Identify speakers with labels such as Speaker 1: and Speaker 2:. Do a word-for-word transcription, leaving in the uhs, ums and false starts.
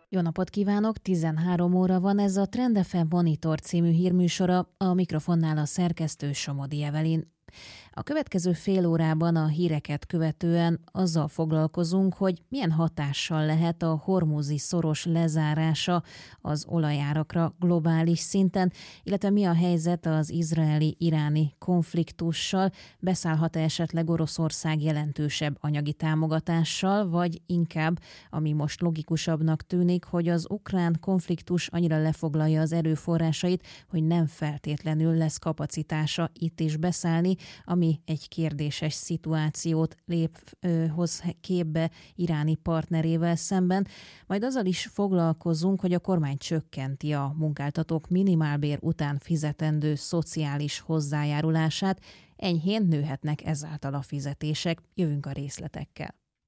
Speaker 1: Jó napot kívánok! tizenhárom óra van, ez a Trend ef em Monitor című hírműsora, a mikrofonnál a szerkesztő Somodi Evelin. A következő fél órában a híreket követően azzal foglalkozunk, hogy milyen hatással lehet a hormuzi szoros lezárása az olajárakra globális szinten, illetve mi a helyzet az izraeli-iráni konfliktussal, beszállhat-e esetleg Oroszország jelentősebb anyagi támogatással, vagy inkább, ami most logikusabbnak tűnik, hogy az ukrán konfliktus annyira lefoglalja az erőforrásait, hogy nem feltétlenül lesz kapacitása itt is beszállni, ami egy kérdéses szituációt lép, ö, hoz képbe iráni partnerével szemben. Majd azzal is foglalkozunk, hogy a kormány csökkenti a munkáltatók minimálbér után fizetendő szociális hozzájárulását, enyhén nőhetnek ezáltal a fizetések. Jövünk a részletekkel.